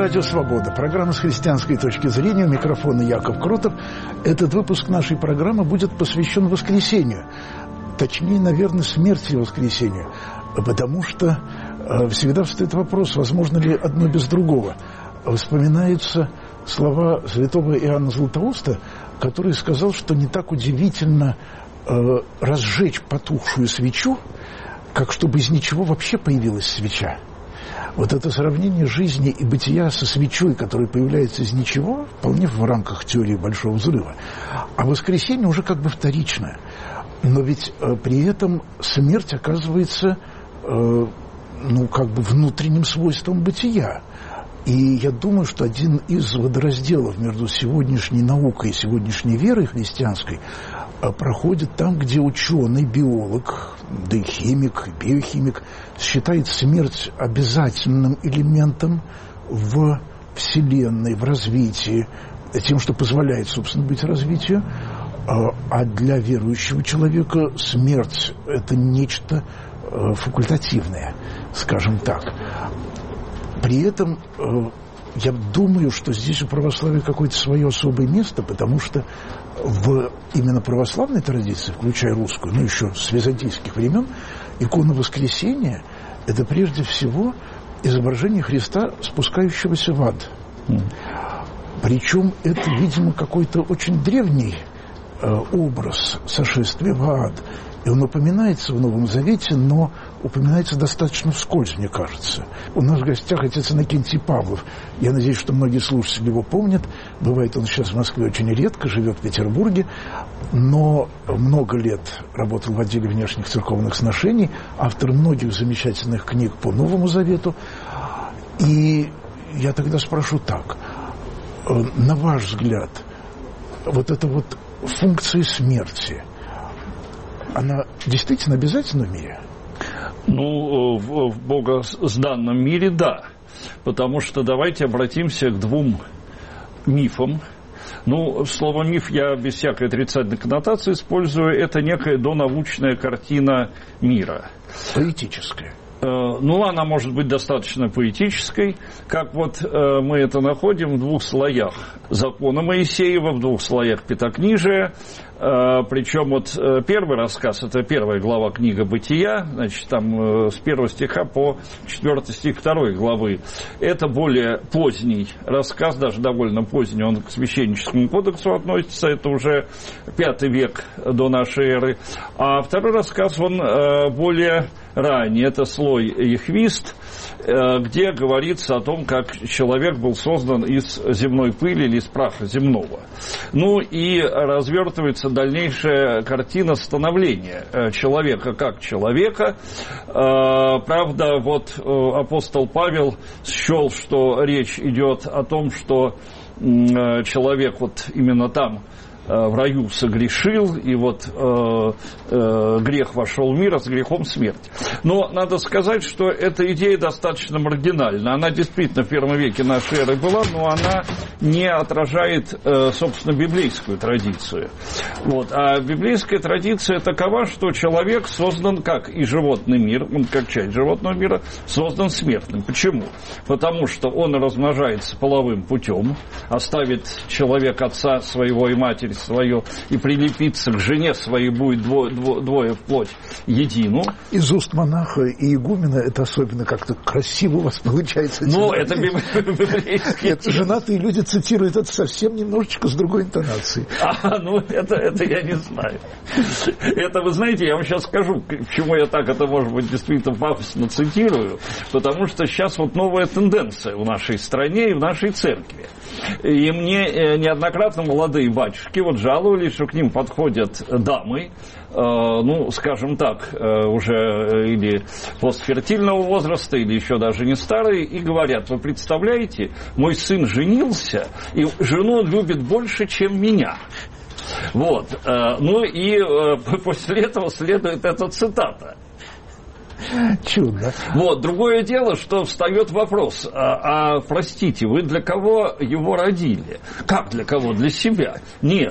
Радио Свобода. Программа с христианской точки зрения. У микрофона Яков Кротов. Этот выпуск нашей программы будет посвящен воскресению. Точнее, наверное, смерти воскресения. Потому что всегда встает вопрос, возможно ли одно без другого. Вспоминаются слова святого Иоанна Златоуста, который сказал, что не так удивительно разжечь потухшую свечу, как чтобы из ничего вообще появилась свеча. Вот это сравнение жизни и бытия со свечой, которая появляется из ничего, вполне в рамках теории Большого Взрыва. А воскресенье уже как бы вторичное. Но ведь при этом смерть оказывается, как бы внутренним свойством бытия. И я думаю, что один из водоразделов между сегодняшней наукой и сегодняшней верой христианской проходит там, где ученый, биолог, да и химик, и биохимик считает смерть обязательным элементом в Вселенной, в развитии, тем, что позволяет, собственно, быть развитию. А для верующего человека смерть – это нечто факультативное, скажем так. При этом я думаю, что здесь у православия какое-то свое особое место, потому что в именно православной традиции, включая русскую, еще с византийских времен, икона Воскресения – это прежде всего изображение Христа, спускающегося в ад. Причем это, видимо, какой-то очень древний образ сошествия в ад. И он упоминается в Новом Завете, но упоминается достаточно вскользь, мне кажется. У нас в гостях отец Иннокентий Павлов. Я надеюсь, что многие слушатели его помнят. Бывает, он сейчас в Москве очень редко, живет в Петербурге, но много лет работал в отделе внешних церковных сношений, автор многих замечательных книг по Новому Завету. И я тогда спрошу так. На ваш взгляд, вот эта вот функция смерти, она действительно обязательна в мире? В богозданном мире, да. Потому что давайте обратимся к двум мифам. Слово «миф» я без всякой отрицательной коннотации использую. Это некая донаучная картина мира. Поэтическая. Она может быть достаточно поэтической, как мы это находим в двух слоях закона Моисеева, в двух слоях Пятикнижия. Причем первый рассказ, это первая глава книга «Бытия», там с 1 стиха по 4 стих 2 главы. Это более поздний рассказ, даже довольно поздний, он к священническому кодексу относится, это уже 5 век до нашей эры. А второй рассказ, он более ранний, это слой Ехвист, где говорится о том, как человек был создан из земной пыли или из праха земного. И развертывается дальнейшая картина становления человека как человека. Правда, апостол Павел счел, что речь идет о том, что человек именно там в раю согрешил, и грех вошел в мир, а с грехом смерть. Но надо сказать, что эта идея достаточно маргинальна. Она действительно в первом веке нашей эры была, но она не отражает, собственно, библейскую традицию. А библейская традиция такова, что человек создан, как и животный мир, он как часть животного мира, создан смертным. Почему? Потому что он размножается половым путем, оставит человек отца своего и матери свое и прилепиться к жене своей будет двое вплоть едину. Из уст монаха и игумена это особенно как-то красиво у вас получается. Это библейские. Женатые люди цитируют это совсем немножечко с другой интонацией. Это я не знаю. Это, вы знаете, я вам сейчас скажу, почему я так это, может быть, действительно пафосно цитирую, потому что сейчас новая тенденция в нашей стране и в нашей церкви. И мне неоднократно молодые батюшки жаловались, что к ним подходят дамы, скажем так, уже или постфертильного возраста, или еще даже не старые, и говорят: вы представляете, мой сын женился, и жену он любит больше, чем меня. После этого следует эта цитата. Чудо. Другое дело, что встает вопрос: простите, вы для кого его родили? Как для кого? Для себя? Нет.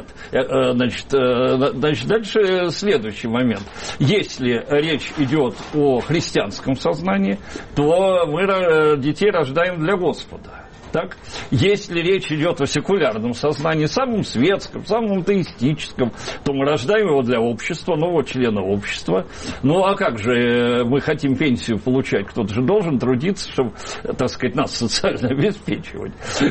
Дальше следующий момент. Если речь идет о христианском сознании, то мы детей рождаем для Господа. Так? Если речь идет о секулярном сознании, самом светском, самом атеистическом, то мы рождаем его для общества, нового члена общества. Ну, а как же мы хотим пенсию получать? Кто-то же должен трудиться, чтобы, так сказать, нас социально обеспечивать.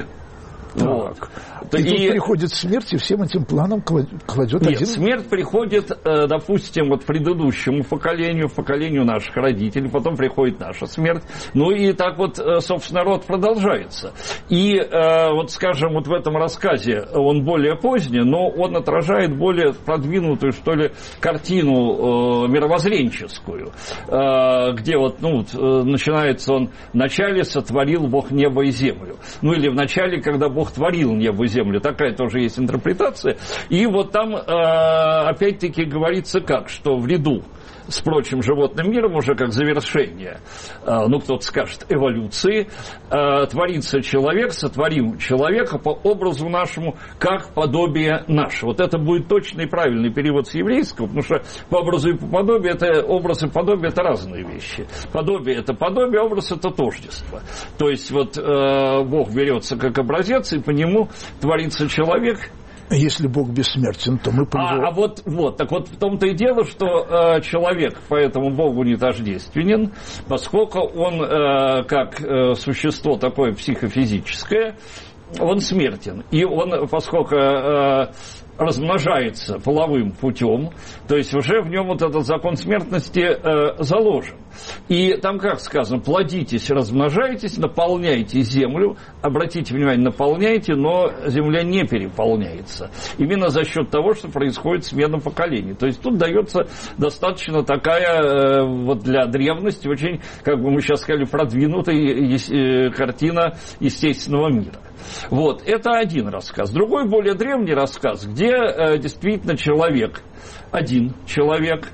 Так. И тут приходит смерть, и всем этим планам кладет Нет, один... смерть приходит, допустим, вот предыдущему поколению наших родителей, потом приходит наша смерть. Ну и так вот, собственно, род продолжается. И вот, скажем, вот в этом рассказе он более поздний, но он отражает более продвинутую, что ли, картину мировоззренческую, где вот, начинается он: «Вначале сотворил Бог небо и землю». Ну или «Вначале, когда Бог творил небо и землю». Такая тоже есть интерпретация. И вот там опять-таки говорится как, что в ряду с прочим животным миром, уже как завершение, кто-то скажет, эволюции, творится человек, сотворим человека по образу нашему, как подобие наше. Вот это будет точный и правильный перевод с еврейского, потому что по образу и по подобию, это образ и подобие, это разные вещи. Подобие – это подобие, образ – это тождество. То есть вот Бог берется как образец, и по нему творится человек. Если Бог бессмертен, то мы по его... Так вот в том-то и дело, что человек поэтому Богу не тождественен, поскольку он, как существо такое психофизическое, он смертен. И он, поскольку размножается половым путем, то есть уже в нем вот этот закон смертности заложен. И там как сказано: плодитесь, размножайтесь, наполняйте землю. Обратите внимание, наполняйте, но земля не переполняется. Именно за счет того, что происходит смена поколений. То есть тут дается достаточно такая, вот для древности, очень, как бы мы сейчас сказали, продвинутая картина естественного мира. Вот, это один рассказ. Другой, более древний рассказ, где действительно человек, один человек,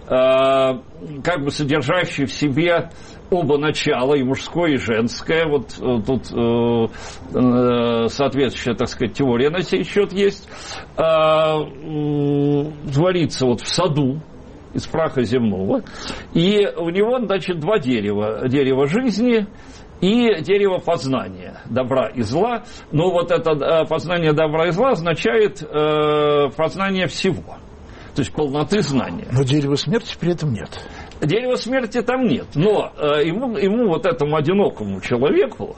как бы содержащий в себе оба начала, и мужское, и женское. Вот тут соответствующая, так сказать, теория на сей счет есть. Творится вот в саду из праха земного. И у него, значит, два дерева. Дерево жизни и дерево познания добра и зла. Но вот это познание добра и зла означает познание всего. То есть полноты знания. Но дерева смерти при этом нет. Дерева смерти там нет, но ему вот этому одинокому человеку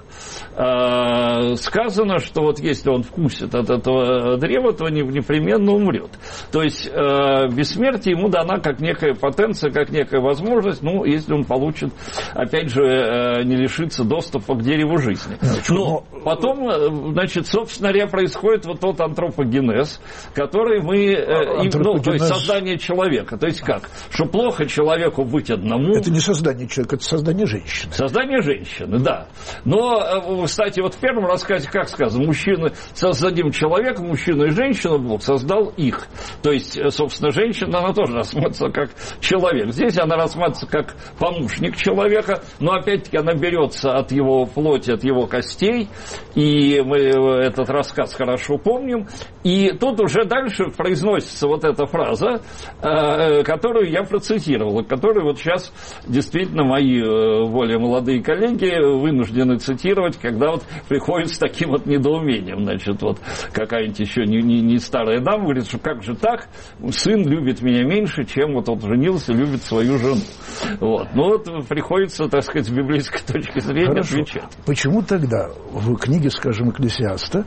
сказано, что вот если он вкусит от этого древа, то непременно умрет. То есть бессмертие ему дана как некая потенция, как некая возможность, если он получит, опять же, не лишится доступа к дереву жизни. Но потом, значит, собственно говоря, происходит вот тот антропогенез, который мы... то есть создание человека. То есть как? Что плохо человеку быть одному. Это не создание человека, это создание женщины. Создание женщины, да. Но, кстати, вот в первом рассказе, как сказано, мужчины создадим человека, мужчину и женщину, Бог создал их. То есть, собственно, женщина, она тоже рассматривается как человек. Здесь она рассматривается как помощник человека, но, опять-таки, она берется от его плоти, от его костей, и мы этот рассказ хорошо помним. И тут уже дальше произносится вот эта фраза, которую я процитировал, которую вот сейчас действительно мои более молодые коллеги вынуждены цитировать, когда вот приходят с таким вот недоумением. Значит, вот какая-нибудь еще не старая дама говорит, что как же так, сын любит меня меньше, чем вот он женился, любит свою жену. Вот. Ну вот приходится, так сказать, с библейской точки зрения отвечать. Почему тогда в книге, скажем, Экклесиаста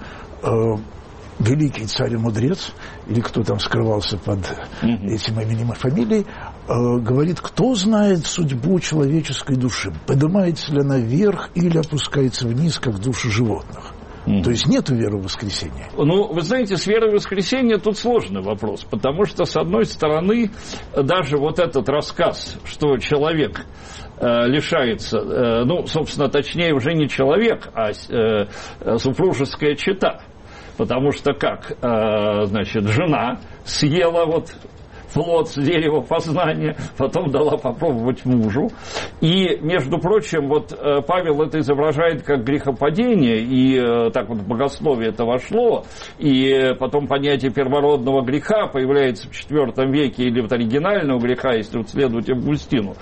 великий царь и мудрец, или кто там скрывался под этим именем и фамилией, говорит, кто знает судьбу человеческой души, поднимается ли она вверх или опускается вниз, как души животных? То есть нет веры в воскресение? Вы знаете, с верой в воскресение тут сложный вопрос, потому что, с одной стороны, даже вот этот рассказ, что человек лишается, собственно, точнее, уже не человек, а супружеская чета. Потому что как, значит, жена съела вот плод с дерева познания, потом дала попробовать мужу. И, между прочим, вот Павел это изображает как грехопадение, и так вот в богословие это вошло, и потом понятие первородного греха появляется в IV веке, или вот оригинального греха, если вот следовать Августину.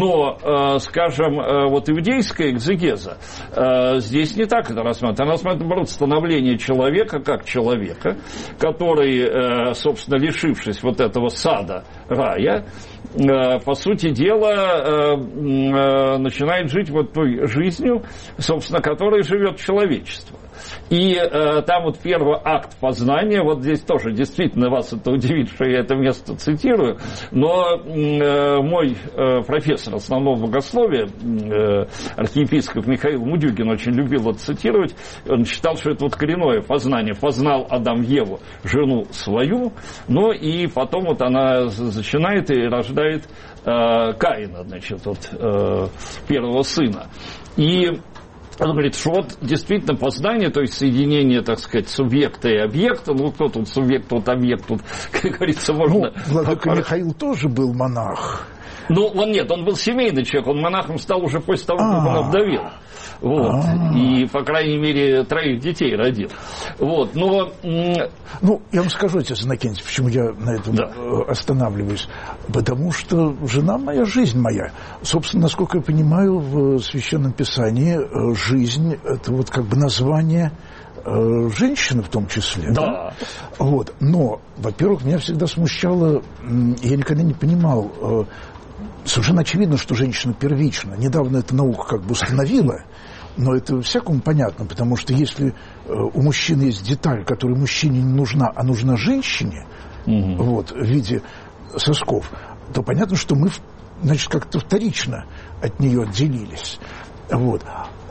Но, скажем, вот иудейская экзегеза здесь не так это рассматривает. Она рассматривает, наоборот, становление человека как человека, который, собственно, лишившись вот этого сада рая, по сути дела, начинает жить вот той жизнью, собственно, которой живет человечество. И там вот первый акт познания, вот здесь тоже действительно вас это удивит, что я это место цитирую, но мой профессор основного богословия, архиепископ Михаил Мудюгин, очень любил это цитировать. Он считал, что это вот коренное познание. Познал Адам Еву, жену свою, но и потом вот она начинает и рождает Каина, значит, вот, первого сына. И он говорит, что вот действительно познание, то есть соединение, так сказать, субъекта и объекта, ну кто тут субъект, тут объект, тут, как говорится, можно... Ну, владыка Михаил тоже был монах. Ну, он был семейный человек, он монахом стал уже после того, как он овдовел. Вот. И, по крайней мере, 3 детей родил. Вот. Но... Ну, я вам скажу, отец Иннокентий, почему я на этом останавливаюсь. Потому что жена моя, жизнь моя. Собственно, насколько я понимаю, в Священном Писании жизнь – это вот как бы название женщины в том числе. Да. Вот. Но, во-первых, меня всегда смущало, я никогда не понимал, совершенно очевидно, что женщина первична. Недавно эта наука как бы установила, но это всякому понятно, потому что если у мужчины есть деталь, которая мужчине не нужна, а нужна женщине, вот, в виде сосков, то понятно, что мы, значит, как-то вторично от нее отделились. Вот.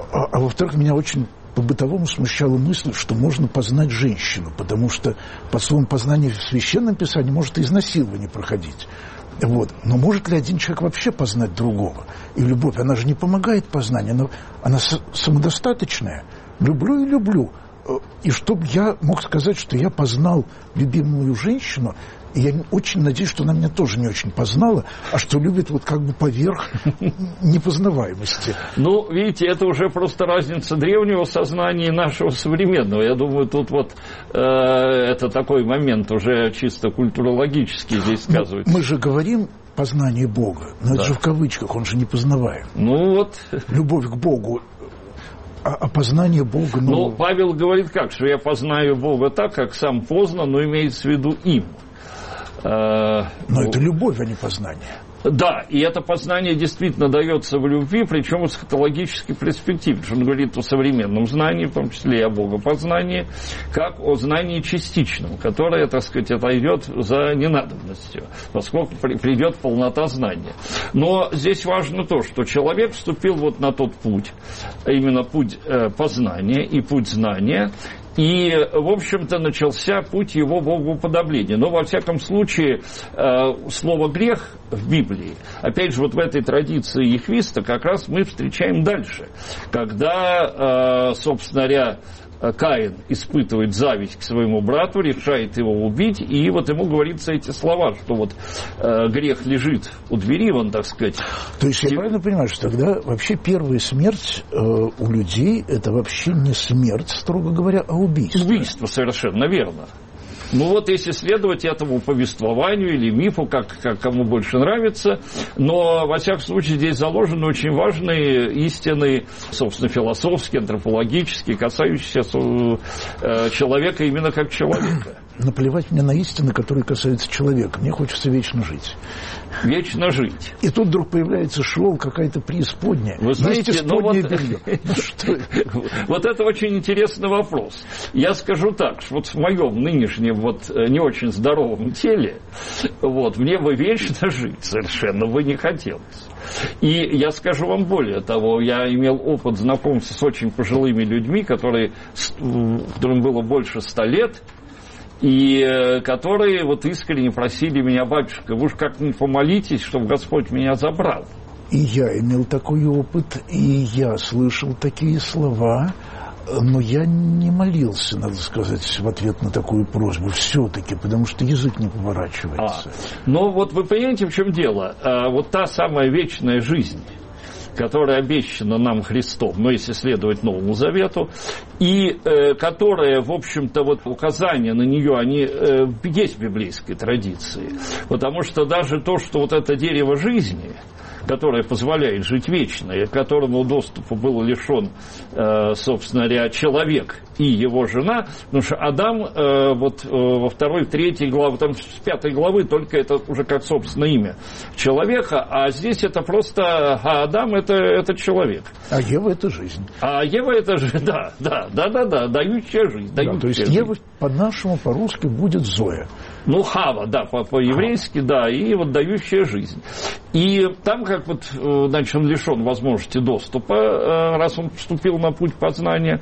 А во-вторых, меня очень по-бытовому смущала мысль, что можно познать женщину, потому что под словом «познание» в Священном Писании может и изнасилование проходить. Вот. Но может ли один человек вообще познать другого? И любовь, она же не помогает познанию, она самодостаточная. Люблю и люблю. И чтобы я мог сказать, что я познал любимую женщину, и я очень надеюсь, что она меня тоже не очень познала, а что любит вот как бы поверх непознаваемости. Ну, видите, это уже просто разница древнего сознания и нашего современного. Я думаю, тут вот это такой момент уже чисто культурологический здесь сказывается. Мы же говорим познание Бога, но это же в кавычках, он же не познаваем. Ну вот. Любовь к Богу. А познание Бога... Ну, Павел говорит как, что я познаю Бога так, как сам познан, но имеется в виду им. Но это любовь, а не познание. Да, и это познание действительно дается в любви, причем в эсхатологической перспективе, потому что он говорит о современном знании, в том числе и о богопознании, как о знании частичном, которое, так сказать, отойдет за ненадобностью, поскольку придет полнота знания. Но здесь важно то, что человек вступил вот на тот путь, а именно путь познания и путь знания, и, в общем-то, начался путь его богоуподобления. Но, во всяком случае, слово «грех» в Библии, опять же, вот в этой традиции яхвиста как раз мы встречаем дальше, когда, собственно говоря, Каин испытывает зависть к своему брату, решает его убить, и вот ему говорится эти слова, что вот грех лежит у двери, он, так сказать... То есть я правильно понимаю, что тогда вообще первая смерть у людей – это вообще не смерть, строго говоря, а убийство? Убийство, совершенно верно. Ну вот, если следовать этому повествованию или мифу, как кому больше нравится, но, во всяком случае, здесь заложены очень важные истины, собственно, философские, антропологические, касающиеся человека именно как человека. Наплевать мне на истины, которые касаются человека. Мне хочется вечно жить. Вечно жить. И тут вдруг появляется Шиол, какая-то преисподняя. Вы знаете, вот это очень интересный вопрос. Я скажу так, что вот в моем нынешнем вот не очень здоровом теле, вот, мне бы вечно жить совершенно бы не хотелось. И я скажу вам более того, я имел опыт знакомства с очень пожилыми людьми, которым было больше 100 лет, и которые вот искренне просили меня: батюшка, вы уж как-нибудь помолитесь, чтобы Господь меня забрал. И я имел такой опыт, и я слышал такие слова, Но я не молился, надо сказать, в ответ на такую просьбу, все-таки, потому что язык не поворачивается. Но вот вы понимаете, в чем дело? Вот та самая вечная жизнь, которая обещана нам Христом, но если следовать Новому Завету, и которая, в общем-то, вот указания на нее, они есть в библейской традиции. Потому что даже то, что вот это дерево жизни, которое позволяет жить вечно, и к которому доступа был лишен, собственно говоря, человек и его жена, потому что Адам вот во 2-3 главе, там с 5 главы только это уже как, собственно, имя человека, а здесь это просто Адам это человек. А Ева это жизнь. А Ева это же, да, дающая жизнь. Да, то есть жизнь. Ева по-нашему, по-русски будет Зоя. Ну, Хава, да, по-еврейски, да, и вот дающая жизнь. И там, как вот, значит, он лишен возможности доступа, раз он вступил на путь познания,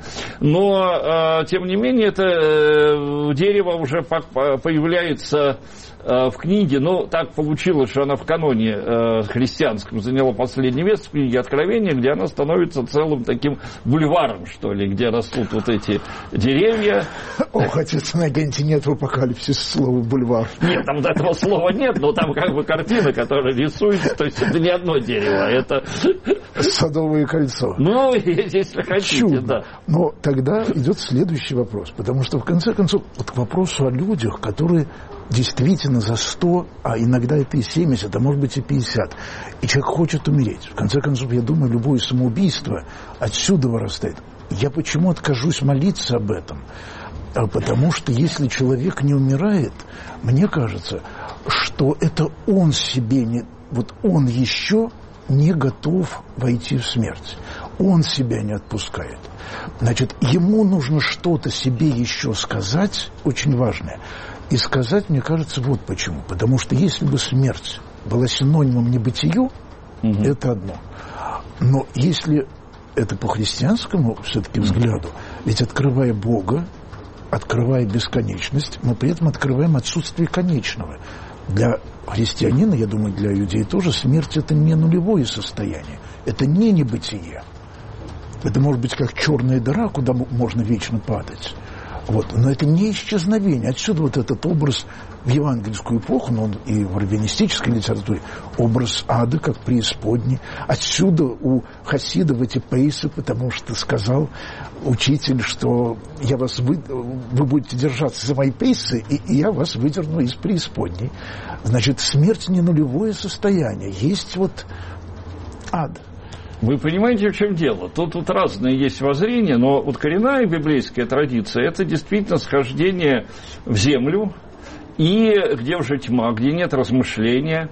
но, тем не менее, это дерево уже появляется в книге, но так получилось, что она в каноне христианском заняла последнее место в книге Откровения, где она становится целым таким бульваром, что ли, где растут вот эти деревья. Ох, отец Иннокентий, нет в апокалипсисе слова бульвар. Нет, там этого слова нет, но там как бы картина, которая рисуется, то есть это не одно дерево, это... Садовое кольцо. Ну, если хотите, чудо. Да. Но тогда идет следующий вопрос, потому что, в конце концов, вот к вопросу о людях, которые действительно за 100, а иногда это и 70, а может быть и 50, и человек хочет умереть. В конце концов, я думаю, любое самоубийство отсюда вырастает. Я почему откажусь молиться об этом? Потому что если человек не умирает, мне кажется, что это он себе не... Вот он еще не готов войти в смерть. Он себя не отпускает. Значит, ему нужно что-то себе еще сказать, очень важное. И сказать, мне кажется, вот почему. Потому что если бы смерть была синонимом небытию, это одно. Но если это по христианскому все-таки взгляду, ведь открывая Бога, открывая бесконечность, мы при этом открываем отсутствие конечного. Для христианина, я думаю, для людей тоже, смерть – это не нулевое состояние, это не небытие. Это может быть как черная дыра, куда можно вечно падать. Вот. Но это не исчезновение. Отсюда вот этот образ в евангельскую эпоху, но он и в раввинистической литературе, образ ада как преисподней. Отсюда у хасидов эти пейсы, потому что сказал учитель, что вы будете держаться за мои пейсы, и я вас выдерну из преисподней. Значит, смерть не нулевое состояние. Есть вот ад. Вы понимаете, в чем дело? Тут разные есть воззрения, но вот коренная библейская традиция – это действительно схождение в землю, и где уже тьма, где нет размышления,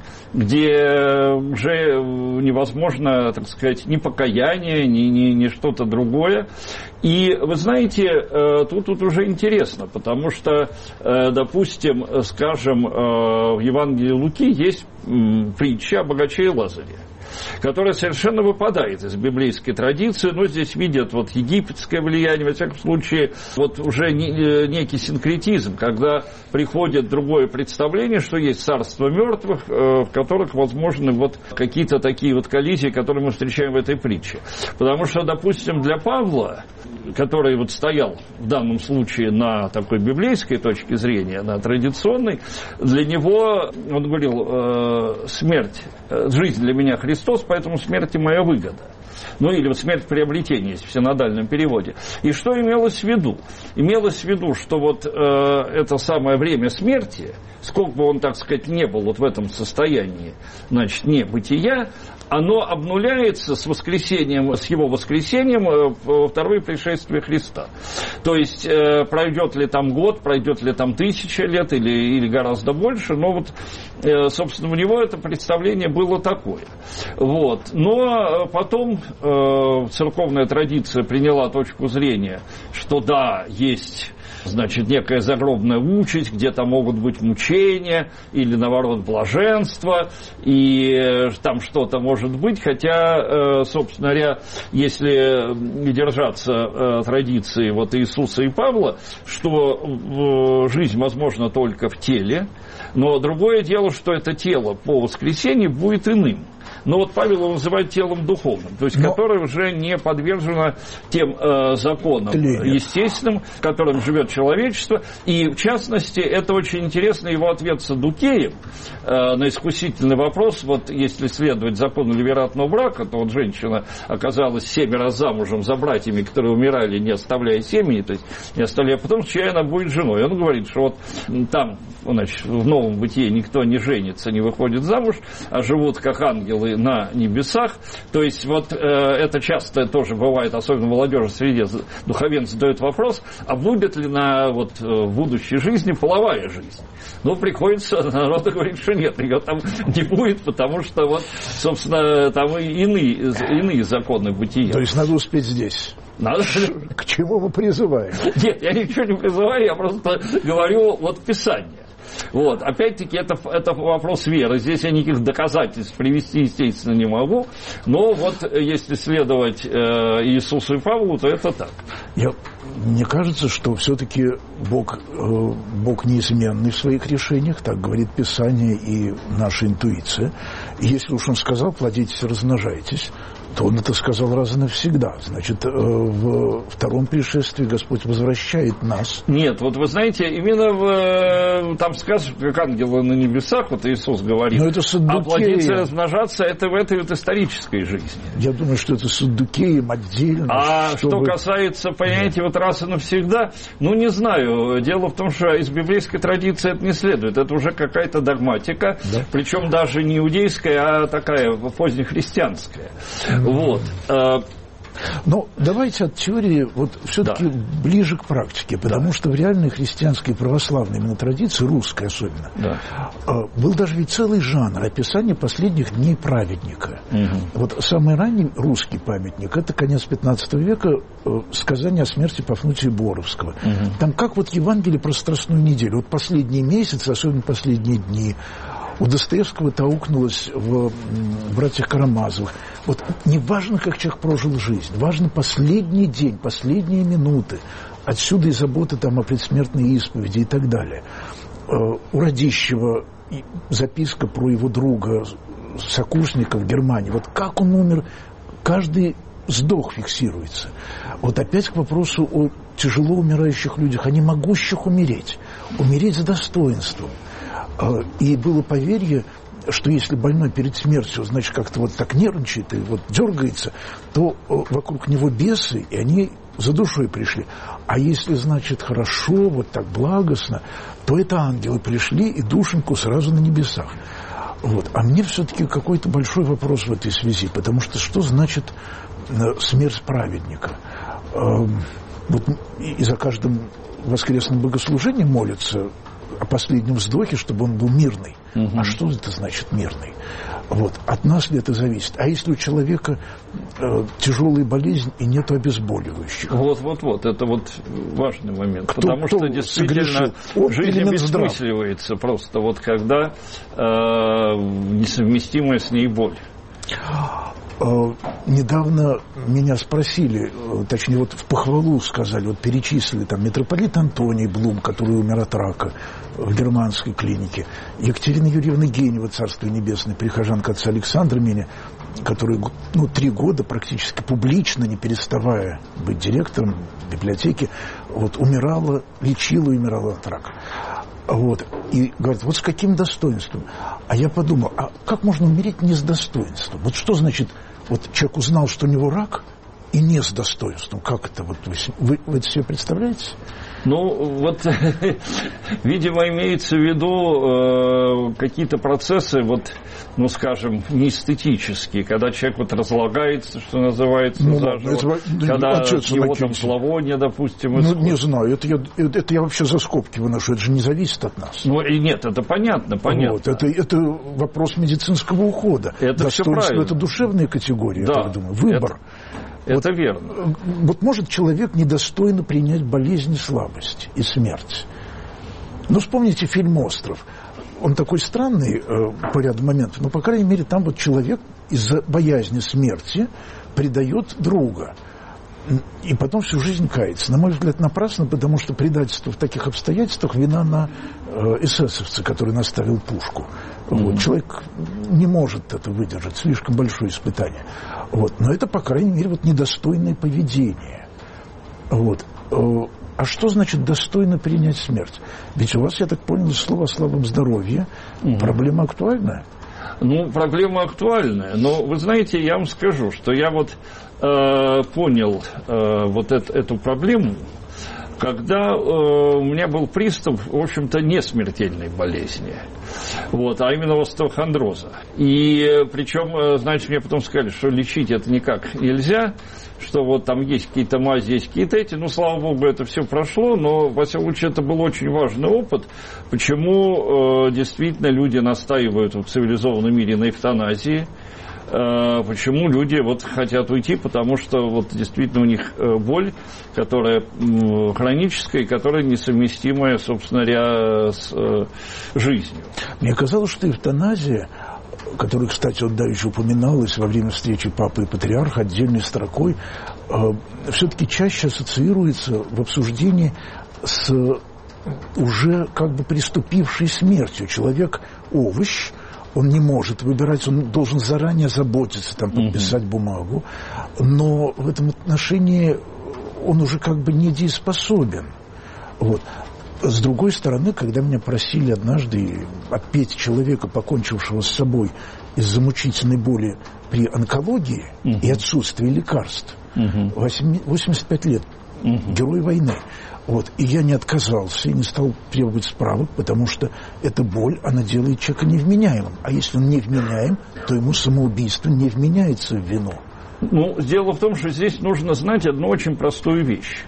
где уже невозможно, так сказать, ни покаяние, ни что-то другое. И, вы знаете, тут уже интересно, потому что, допустим, скажем, в Евангелии Луки есть притча о богаче и Лазаре, которая совершенно выпадает из библейской традиции, но здесь видят вот египетское влияние, во всяком случае, вот уже некий синкретизм, когда приходит другое представление, что есть царство мертвых, в которых возможны вот какие-то такие вот коллизии, которые мы встречаем в этой притче. Потому что, допустим, для Павла, который вот стоял в данном случае на такой библейской точке зрения, на традиционной, для него, он говорил, смерть, жизнь для меня Христос, поэтому смерть и моя выгода. Ну, или вот смерть приобретения, если в синодальном переводе. И что имелось в виду? Имелось в виду, что вот это самое время смерти, сколько бы он, так сказать, не был вот в этом состоянии, значит, небытия, оно обнуляется с воскресением, с его воскресением во второе пришествие Христа. То есть, пройдет ли там год, пройдет ли там 1000 лет или гораздо больше, но вот, собственно, у него это представление было такое. Вот. Но потом церковная традиция приняла точку зрения, что да, есть... Значит, некая загробная участь, где там могут быть мучения или, наоборот, блаженство, и там что-то может быть, хотя, собственно говоря, если держаться традиции вот Иисуса и Павла, что жизнь возможна только в теле, но другое дело, что это тело по воскресенье будет иным. но вот Павел его называет телом духовным, то есть которое уже не подвержено тем законам естественным, в котором живет человечество. И, в частности, это очень интересно, его ответ Саддукеев на искусительный вопрос, вот если следовать закону ливератного брака, то вот женщина оказалась 7 раз замужем за братьями, которые умирали, не оставляя семьи, то есть не оставляя потом, чья она будет женой. Он говорит, что вот там, значит, в новом бытие никто не женится, не выходит замуж, а живут как ангелы на небесах. То есть вот это часто тоже бывает, особенно в молодежи среде, духовенцы задают вопрос, а будет ли на вот будущей жизни половая жизнь? Ну, приходится народу говорить, что нет, ее там не будет, потому что вот, собственно, там и иные законы бытия. То есть надо успеть здесь. Надо. К чему мы призываем? Нет, я ничего не призываю, я просто говорю вот Писание. Вот. Опять-таки, это вопрос веры. Здесь я никаких доказательств привести, естественно, не могу. Но вот если следовать Иисусу и Павлу, то это так. Мне кажется, что все-таки Бог неизменный в своих решениях, так говорит Писание и наша интуиция. И если уж Он сказал, плодитесь, размножайтесь, то Он это сказал раз и навсегда. Значит, в втором пришествии Господь возвращает нас. Нет, вот вы знаете, именно там сказано, как ангелы на небесах, вот Иисус говорит, но это а плодиться и размножаться, это в этой вот исторической жизни. Я думаю, что это Саддукеям отдельно. А что касается понятия вот раз и навсегда, ну, не знаю. Дело в том, что из библейской традиции это не следует. Это уже какая-то догматика, причем даже не иудейская, а такая позднехристианская. Вот. Но давайте от теории вот все-таки ближе к практике, потому что в реальной христианской православной именно традиции, русской особенно, был даже ведь целый жанр описания последних дней праведника. Вот самый ранний русский памятник – это конец XV века, сказание о смерти Пафнутия Боровского. Там как вот Евангелие про Страстную неделю, вот последние месяцы, особенно последние дни. У Достоевского-то аукнулось в «Братьях Карамазовых». Вот не важно, как человек прожил жизнь, важно последний день, последние минуты. Отсюда и заботы там о предсмертной исповеди и так далее. У Радищева записка про его друга, сокурсника в Германии. Вот как он умер, каждый вздох фиксируется. Вот опять к вопросу о тяжело умирающих людях, о не могущих умереть с достоинством. И было поверье, что если больной перед смертью, значит, как-то вот так нервничает и вот дергается, то вокруг него бесы, и они за душой пришли. А если, значит, хорошо, вот так благостно, то это ангелы пришли и душеньку сразу на небесах. Вот. А мне все-таки какой-то большой вопрос в этой связи, потому что значит смерть праведника? Вот и за каждым воскресным богослужением молятся о последнем вздохе, чтобы он был мирный. А что это значит мирный? Вот. От нас ли это зависит? А если у человека тяжелая болезнь и нет обезболивающих? Вот. Это вот важный момент. Потому что действительно жизнь обесмысливается просто вот когда несовместимая с ней боль. Недавно меня спросили, точнее, вот в похвалу сказали, вот перечислили там митрополит Антоний Блум, который умер от рака в германской клинике, Екатерина Юрьевна Генева, царство небесное, прихожанка отца Александра меня, которая 3 года практически публично, не переставая быть директором библиотеки, вот, лечила и умирала от рака. Вот. И говорят, вот с каким достоинством. А я подумал, а как можно умереть не с достоинством? Вот что значит, вот человек узнал, что у него рак, и не с достоинством? Как это? Вот, вы это себе представляете? Ну, вот, видимо, имеется в виду какие-то процессы, вот, ну, скажем, неэстетические, когда человек вот разлагается, что называется, заживо, когда его там зловоние, допустим, исходит. Не знаю, это я вообще за скобки выношу, это же не зависит от нас. Ну, и нет, это понятно. Вот, это вопрос медицинского ухода. Это все правильно. Это душевная категория, я так думаю, выбор. Это верно. Вот может человек недостойно принять болезнь и слабость, и смерть. Ну, вспомните фильм «Остров». Он такой странный по ряду моментов, но, по крайней мере, там вот человек из-за боязни смерти предает друга. И потом всю жизнь кается. На мой взгляд, напрасно, потому что предательство в таких обстоятельствах вина на эсэсовцы, который наставил пушку. Вот. Человек не может это выдержать, слишком большое испытание. Вот. Но это, по крайней мере, вот недостойное поведение. Вот. А что значит достойно принять смерть? Ведь у вас, я так понял, слово о слабом здоровье. Проблема актуальная? Ну, проблема актуальная. Но, вы знаете, я вам скажу, что я вот понял вот эту проблему, когда у меня был приступ, в общем-то, не смертельной болезни, вот, а именно остеохондроза. И причем, значит, мне потом сказали, что лечить это никак нельзя, что вот там есть какие-то мази, есть какие-то эти. Ну, слава богу, это все прошло, но, во всяком случае, это был очень важный опыт, почему действительно люди настаивают в цивилизованном мире на эвтаназии. Почему люди вот хотят уйти, потому что вот действительно у них боль, которая хроническая и которая несовместимая, собственно говоря, с жизнью. Мне казалось, что эвтаназия, которая, кстати, вот давеча упоминалась во время встречи Папы и Патриарха отдельной строкой, все-таки чаще ассоциируется в обсуждении с уже как бы приступившей смертью. Человек – овощ, он не может выбирать, он должен заранее заботиться, там, подписать бумагу, но в этом отношении он уже как бы недееспособен. Вот. С другой стороны, когда меня просили однажды отпеть человека, покончившего с собой из-за мучительной боли при онкологии и отсутствии лекарств, 85 лет, герой войны, вот, и я не отказался и не стал требовать справок, потому что эта боль, она делает человека невменяемым. А если он невменяем, то ему самоубийство не вменяется в вину. Ну, дело в том, что здесь нужно знать одну очень простую вещь.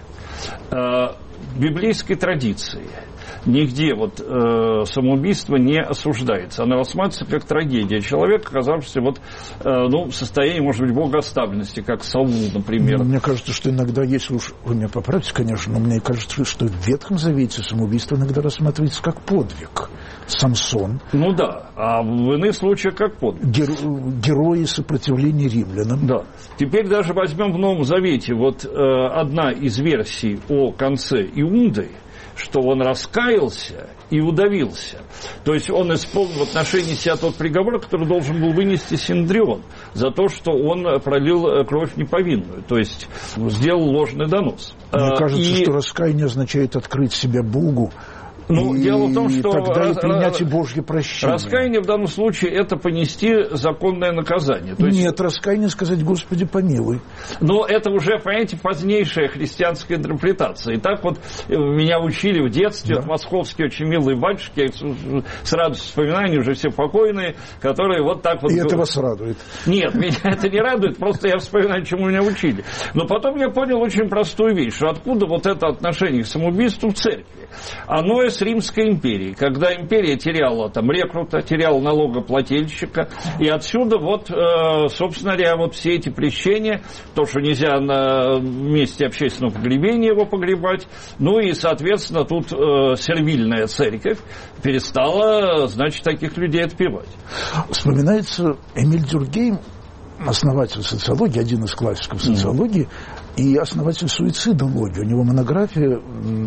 В библейской традиции нигде вот самоубийство не осуждается. Оно рассматривается как трагедия. Человек, оказавшийся вот, в состоянии, может быть, богооставленности, как Саул, например. Мне кажется, что иногда, если уж вы меня поправите, конечно, но мне кажется, что в Ветхом Завете самоубийство иногда рассматривается как подвиг. Самсон. Ну да, а в иных случаях как подвиг. Герои сопротивления римлянам. Да. Теперь даже возьмем в Новом Завете вот одна из версий о конце Иуды, что он раскаялся и удавился. То есть он исполнил в отношении себя тот приговор, который должен был вынести Синдрион за то, что он пролил кровь неповинную, то есть сделал ложный донос. Мне кажется, что раскаяние означает открыть себя Богу. Ну, дело в том, что тогда и принять и Божье прощение. Раскаяние в данном случае это понести законное наказание. То есть... Нет, раскаяние сказать «Господи, помилуй». Но это уже, понимаете, позднейшая христианская интерпретация. И так вот меня учили в детстве, да. Московские очень милые батюшки, с радостью вспоминаю, уже все покойные, которые вот так вот... И это вас радует? Нет, меня это не радует, просто я вспоминаю, чему меня учили. Но потом я понял очень простую вещь, что откуда вот это отношение к самоубийству в церкви. Оно с Римской империей, когда империя теряла там рекрута, теряла налогоплательщика, и отсюда вот, собственно говоря, вот все эти прещения, то, что нельзя на месте общественного погребения его погребать, ну и, соответственно, тут сервильная церковь перестала, значит, таких людей отпевать. Вспоминается Эмиль Дюркгейм, основатель социологии, один из классиков социологии, и основатель суицидологии. У него монография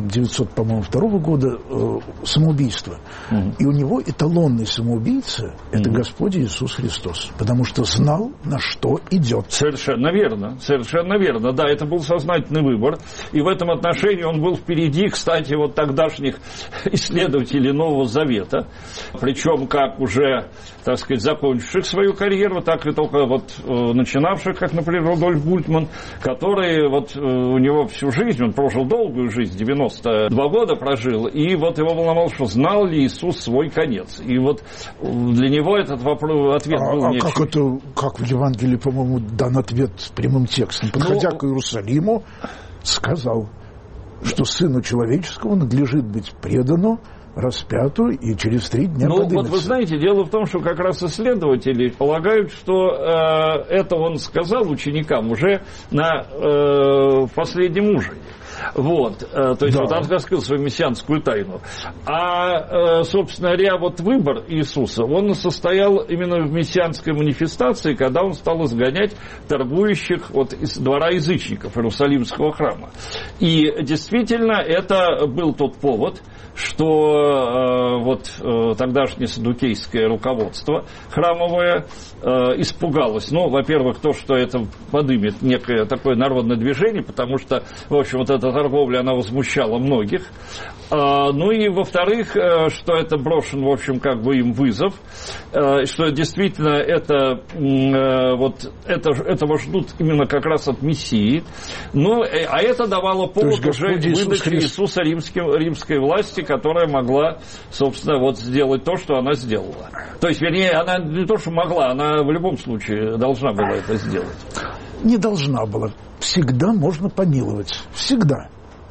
1902 года «Самоубийство». И у него эталонный самоубийца – это Господь Иисус Христос. Потому что знал, на что идет. Совершенно верно. Совершенно верно. Да, это был сознательный выбор. И в этом отношении он был впереди, кстати, вот тогдашних исследователей Нового Завета. Причем как уже, так сказать, закончивших свою карьеру, так и только вот начинавших, как, например, Рудольф Гультман, который вот у него всю жизнь, он прожил долгую жизнь, 92 года прожил, и вот его волновало, что знал ли Иисус свой конец. И вот для него этот ответ был нечем. Как в Евангелии, по-моему, дан ответ прямым текстом. Подходя к Иерусалиму, сказал, что Сыну Человеческому надлежит быть предано, распяту и через 3 дня подымется. Вот вы знаете, дело в том, что как раз исследователи полагают, что это он сказал ученикам уже на последнем ужине. Вот, то есть вот он раскрыл свою мессианскую тайну. А, собственно говоря, вот выбор Иисуса, он состоял именно в мессианской манифестации, когда он стал изгонять торгующих вот из двора язычников Иерусалимского храма. И действительно, это был тот повод, что тогдашнее саддукейское руководство храмовое испугалось. Ну, во-первых, то, что это подымет некое такое народное движение, потому что, в общем, вот эта торговля, она возмущала многих. Ну и, во-вторых, что это брошен, в общем, как бы им вызов, что действительно этого ждут именно как раз от Мессии. Ну, а это давало повод уже выдать Иисуса римской власти, которая могла, собственно, вот сделать то, что она сделала. То есть, вернее, она не то, что могла, она в любом случае должна была это сделать. Не должна была. Всегда можно помиловать. Всегда.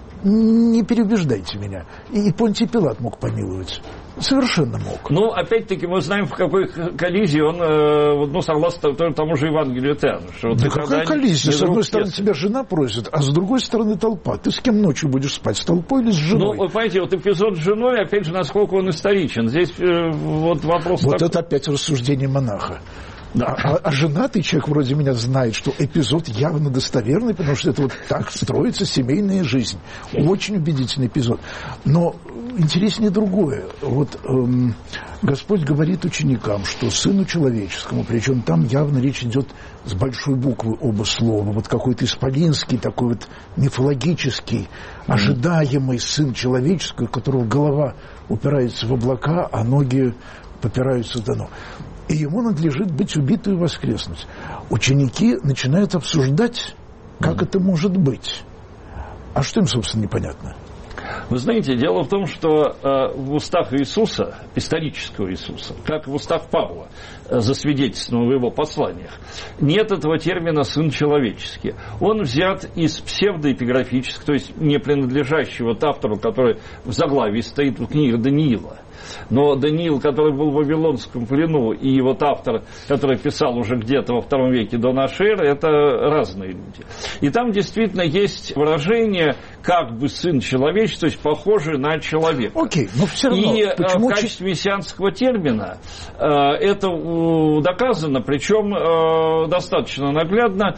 Не переубеждайте меня. И Понтий Пилат мог помиловать. Совершенно мог. Ну, опять-таки, мы знаем, в какой коллизии он, согласно тому же Евангелию от Иоанна. Да какая коллизия? С одной стороны, тебя жена просит, а с другой стороны, толпа. Ты с кем ночью будешь спать? С толпой или с женой? Ну, вы понимаете, вот эпизод с женой, опять же, насколько он историчен. Здесь вот вопрос... Вот это опять рассуждение монаха. Да. А женатый человек вроде меня знает, что эпизод явно достоверный, потому что это вот так строится семейная жизнь. Очень убедительный эпизод. Но интереснее другое. Вот Господь говорит ученикам, что Сыну Человеческому, причем там явно речь идет с большой буквы оба слова, вот какой-то исполинский, такой вот мифологический, ожидаемый Сын Человеческий, у которого голова упирается в облака, а ноги попираются дано. И ему надлежит быть убитым и воскреснуть. Ученики начинают обсуждать, как это может быть. А что им, собственно, непонятно? Вы знаете, дело в том, что в устах Иисуса, исторического Иисуса, как в устах Павла, засвидетельствованного в его посланиях, нет этого термина «сын человеческий». Он взят из псевдоэпиграфического, то есть не принадлежащего автору, который в заглавии стоит в книге Даниила. Но Даниил, который был в Вавилонском плену, и вот автор, который писал уже где-то во II веке до нашей эры, это разные люди. И там действительно есть выражение как бы сын человеческий, то есть похожий на человека. Окей, но все равно. И в качестве мессианского термина это доказано, причем достаточно наглядно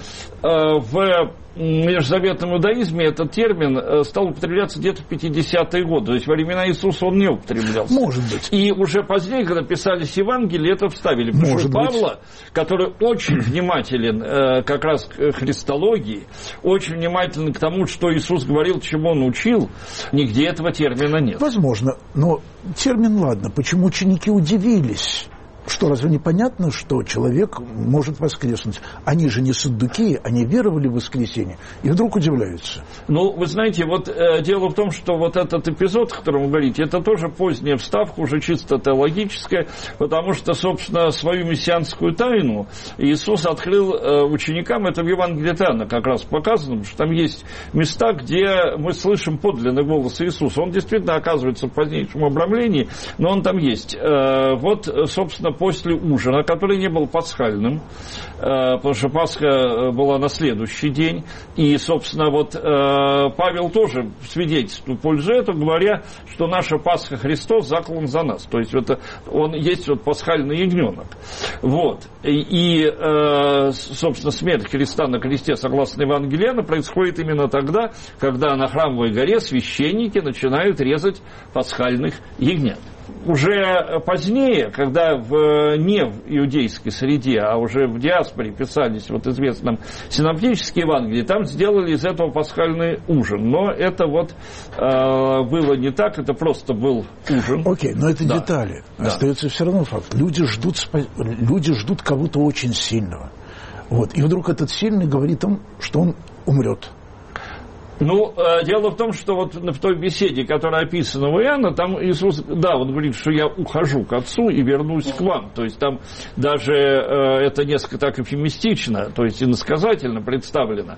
в межзаветном иудаизме этот термин стал употребляться где-то в 50-е годы. То есть во времена Иисуса он не употреблялся. Может быть. И уже позднее, когда писались Евангелия, это вставили. Потому что Павла, который очень внимателен как раз к христологии, очень внимателен к тому, что Иисус говорил, чему он учил, нигде этого термина нет. Возможно. Но термин, ладно. Почему ученики удивились? Что, разве непонятно, что человек может воскреснуть? Они же не саддукеи, они веровали в воскресенье, и вдруг удивляются. Ну, вы знаете, вот дело в том, что вот этот эпизод, о котором вы говорите, это тоже поздняя вставка, уже чисто теологическая, потому что, собственно, свою мессианскую тайну Иисус открыл ученикам, это в Евангелии от Иоанна как раз показано, потому что там есть места, где мы слышим подлинный голос Иисуса. Он действительно оказывается в позднейшем обрамлении, но он там есть. Вот, собственно, после ужина, который не был пасхальным, потому что Пасха была на следующий день, и, собственно, вот Павел тоже свидетельствует в пользу этого, говоря, что наша Пасха Христос заклан за нас, то есть это, он есть вот пасхальный ягненок. Вот. И, собственно, смерть Христа на кресте, согласно Евангелию, происходит именно тогда, когда на Храмовой горе священники начинают резать пасхальных ягнят. Уже позднее, когда не в иудейской среде, а уже в диаспоре писались вот известном синоптические Евангелии, там сделали из этого пасхальный ужин. Но это вот было не так, это просто был ужин. Окей, но это детали. Да. Остается все равно факт. Люди ждут кого-то очень сильного. Вот. И вдруг этот сильный говорит им, что он умрет. Ну, дело в том, что вот в той беседе, которая описана у Иоанна, там Иисус, да, он говорит, что я ухожу к Отцу и вернусь к вам. То есть там даже это несколько так эвфемистично, то есть иносказательно представлено.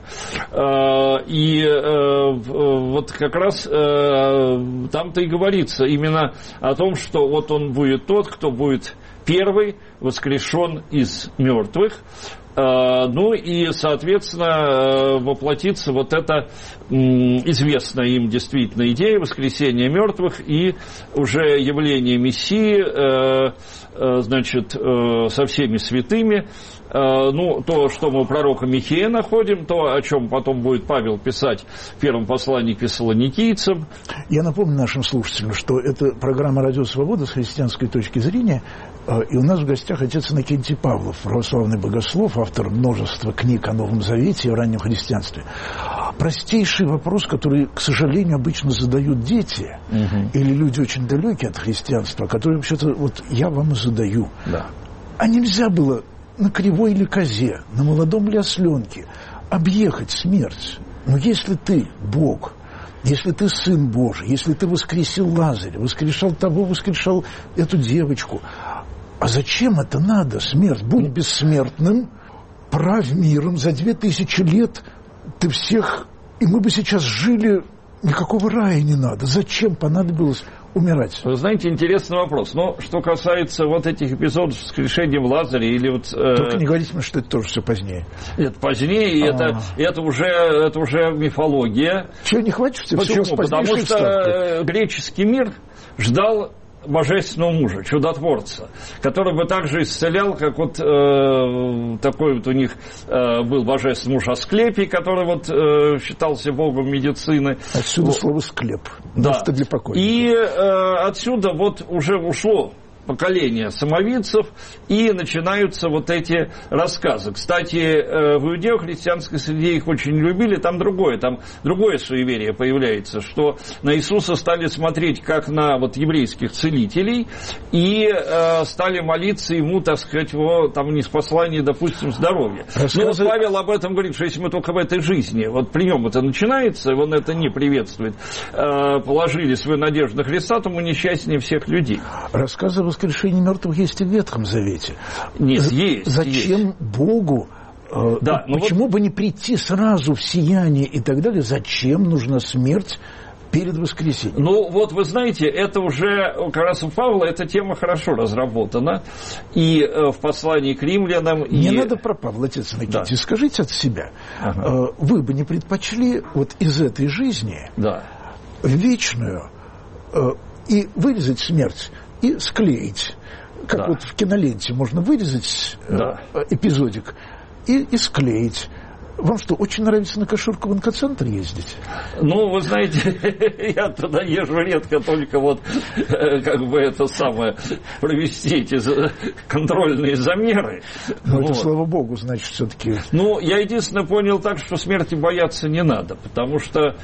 И вот как раз там-то и говорится именно о том, что вот он будет тот, кто будет первый воскрешен из мертвых. Ну и, соответственно, воплотится вот эта известная им действительно идея воскресения мертвых и уже явление Мессии, значит, со всеми святыми. Ну, то, что мы у пророка Михея находим, то, о чем потом будет Павел писать в первом послании к фессалоникийцам. Я напомню нашим слушателям, что это программа «Радио Свобода» с христианской точки зрения, и у нас в гостях отец Иннокентий Павлов, православный богослов, автор множества книг о Новом Завете и о раннем христианстве. Простейший вопрос, который, к сожалению, обычно задают дети или люди очень далекие от христианства, который вообще-то вот я вам и задаю. Да. А нельзя было на кривой или козе, на молодом ли осленке объехать смерть? Но если ты Бог, если ты Сын Божий, если ты воскресил Лазаря, воскрешал того, воскрешал эту девочку, а зачем это надо, смерть? Будь бессмертным, правь миром, за 2000 лет ты всех, и мы бы сейчас жили, никакого рая не надо. Зачем понадобилось умирать? Вы знаете, интересный вопрос. Но что касается вот этих эпизодов с воскрешением Лазаря или вот... Только не говорите мне, что это тоже все позднее. Это позднее, и это уже мифология. Чего не хватит? Почему? Потому что греческий мир ждал божественного мужа, чудотворца, который бы также исцелял, как вот такой вот у них был божественный муж Асклепий, который вот считался богом медицины. Отсюда слово «склеп». Да. Для покойника. И отсюда вот уже ушло поколение самовидцев, и начинаются вот эти рассказы. Кстати, в иудео-христианской среде их очень любили, там другое суеверие появляется, что на Иисуса стали смотреть как на вот еврейских целителей, и стали молиться ему, так сказать, его там неспослание, допустим, здоровья. Но вот Павел об этом говорит, что если мы только в этой жизни, вот при нем это начинается, он это не приветствует, положили свою надежду на Христа, то мы несчастнее всех людей. Рассказы о воскрешении мертвых есть и в Ветхом Завете. Нет, есть. Зачем Богу? Да, почему бы не прийти сразу в сияние и так далее? Зачем нужна смерть перед воскресением? Ну, вот вы знаете, это уже как раз у Павла эта тема хорошо разработана. И в послании к римлянам... Не надо про Павла, отец Иннокентий. Да. Скажите от себя. Вы бы не предпочли вот из этой жизни вечную и вырезать смерть, и склеить. Как вот в киноленте можно вырезать эпизодик и склеить. Вам что, очень нравится на Каширку в онкоцентр ездить? Ну, вы знаете, я туда езжу редко, только вот как бы это самое, провести эти контрольные замеры. Но это, слава богу, значит, все-таки... Ну, я единственное понял так, что смерти бояться не надо, потому что...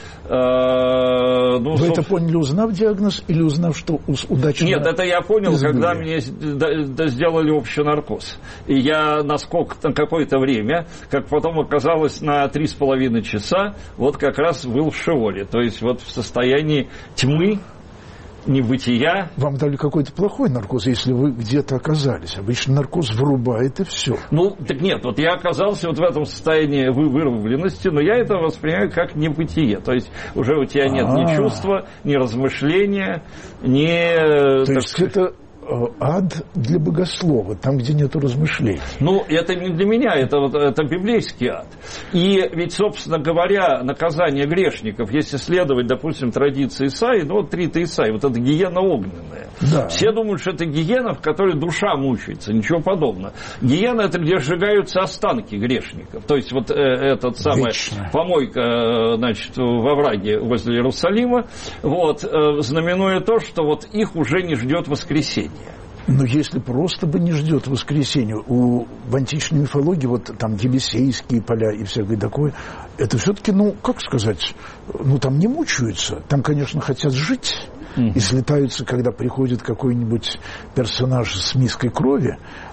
Вы это поняли, узнав диагноз, или узнав, что удачно... Нет, это я понял, когда мне сделали общий наркоз. И я на какое-то время, как потом оказалось, на 3,5 часа, вот как раз был в Шеоле, то есть вот в состоянии тьмы, небытия. Вам дали какой-то плохой наркоз, если вы где-то оказались. Обычно наркоз вырубает и все. Ну, так нет, вот я оказался вот в этом состоянии вырубленности, но я это воспринимаю как небытие. То есть уже у тебя нет ни чувства, ни размышления, ни... То есть это... ад для богослова, там, где нет размышлений. Ну, это не для меня, это библейский ад. И ведь, собственно говоря, наказание грешников, если следовать, допустим, традиции Исаии, ну, вот 3 Исаии, вот это гиена огненная. Да. Все думают, что это гиена, в которой душа мучается, ничего подобного. Гиена – это где сжигаются останки грешников. То есть, вот этот самый помойка, значит, во враге возле Иерусалима, вот, знаменуя то, что вот их уже не ждет воскресение. Но если просто бы не ждет воскресенья, в античной мифологии вот там Елисейские поля и всякое такое, это все-таки, ну, как сказать, ну, там не мучаются, там, конечно, хотят жить, и слетаются, когда приходит какой-нибудь персонаж с миской крови,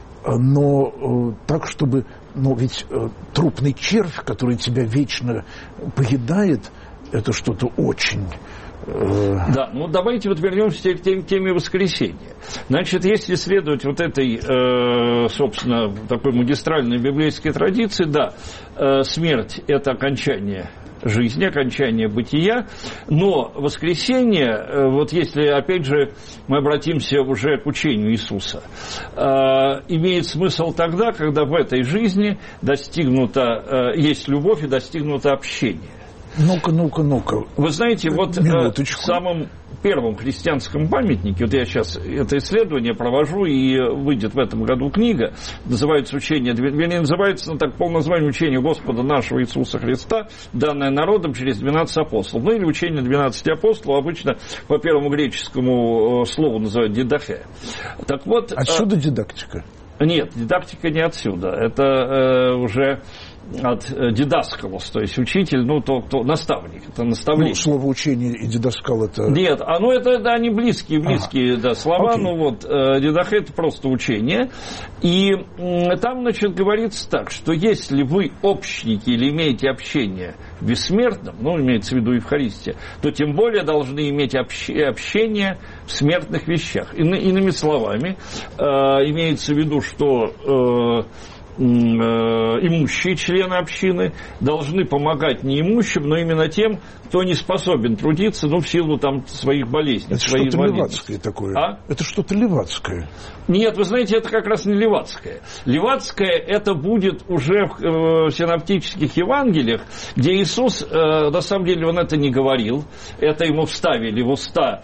но так, чтобы, ну, ведь трупный червь, который тебя вечно поедает, это что-то очень Да, ну давайте вот вернемся к теме воскресения. Значит, если следовать вот этой, собственно, такой магистральной библейской традиции, да, смерть – это окончание жизни, окончание бытия, но воскресение, вот если, опять же, мы обратимся уже к учению Иисуса, имеет смысл тогда, когда в этой жизни есть любовь и достигнуто общение. Ну-ка. Вы знаете, вот в самом первом христианском памятнике, вот я сейчас это исследование провожу, и выйдет в этом году книга, называется называется так, полное учение Господа нашего Иисуса Христа, данное народом через 12 апостолов. Ну, или учение 12 апостолов, обычно по первому греческому слову называют дидахе. Так вот... Отсюда дидактика? Нет, дидактика не отсюда. Это уже... от дидаскалос, то есть учитель, ну, наставник, это наставление. Ну, слово учение и дидаскал это... Нет, это они близкие да, слова, окей. Ну вот, дидах это просто учение, и там, значит, говорится так, что если вы общники или имеете общение в бессмертном, ну, имеется в виду Евхаристия, то тем более должны иметь общение в смертных вещах. Иными словами, имеется в виду, что... имущие члены общины должны помогать неимущим, но именно тем, кто не способен трудиться, ну, в силу там своих болезней. Это что-то левацкое такое. Это что-то левацкое. Нет, вы знаете, это как раз не левацкое. Левацкое это будет уже в синоптических Евангелиях, где Иисус, на самом деле, он это не говорил, это ему вставили в уста,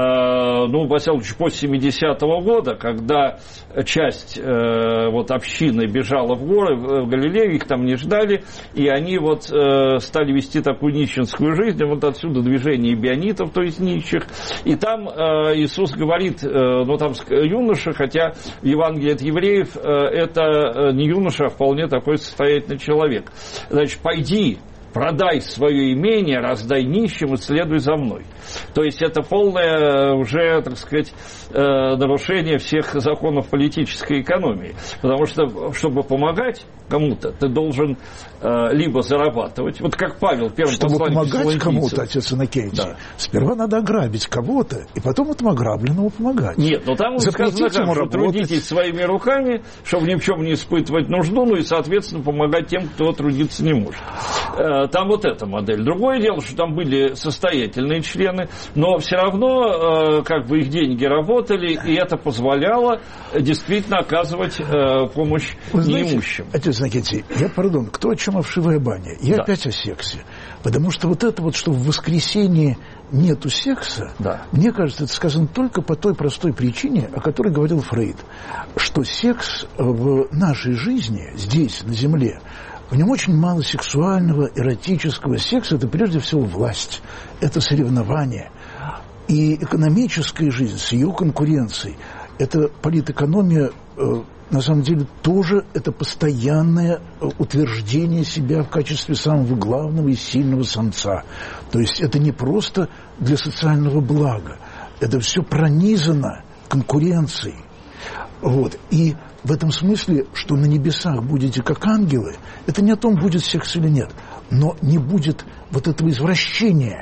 ну, во всяком случае, после 70-го года, когда часть вот, общины бежала в горы, в Галилею, их там не ждали, и они вот стали вести такую нищенскую жизнь, вот отсюда движение бионитов, то есть нищих, и там Иисус говорит, ну, там юноша, хотя в Евангелии от евреев это не юноша, а вполне такой состоятельный человек. Значит, пойди, продай свое имение, раздай нищим и следуй за мной. То есть это полное уже, так сказать, нарушение всех законов политической экономии. Потому что, чтобы помогать кому-то, ты должен либо зарабатывать, вот как Павел, первый чтобы посланник помогать кому-то, отец Иннокентий, да. Сперва надо ограбить кого-то, и потом этому ограбленному помогать. Нет, но там сказано, что трудитесь своими руками, чтобы ни в чем не испытывать нужду, ну и, соответственно, помогать тем, кто трудиться не может. Там вот эта модель. Другое дело, что там были состоятельные члены, но все равно как бы их деньги работали, и это позволяло действительно оказывать помощь неимущим. Отец Иннокентий, кто о чем овшивая баня? Я опять о сексе. Потому что вот это вот, что в воскресенье нету секса, мне кажется, это сказано только по той простой причине, о которой говорил Фрейд, что секс в нашей жизни, здесь, на земле, в нем очень мало сексуального, эротического. Секс – это прежде всего власть, это соревнование. И экономическая жизнь с ее конкуренцией, это политэкономия, на самом деле, тоже это постоянное утверждение себя в качестве самого главного и сильного самца. То есть это не просто для социального блага, это все пронизано конкуренцией. Вот. И в этом смысле, что на небесах будете как ангелы, это не о том, будет секс или нет, но не будет вот этого извращения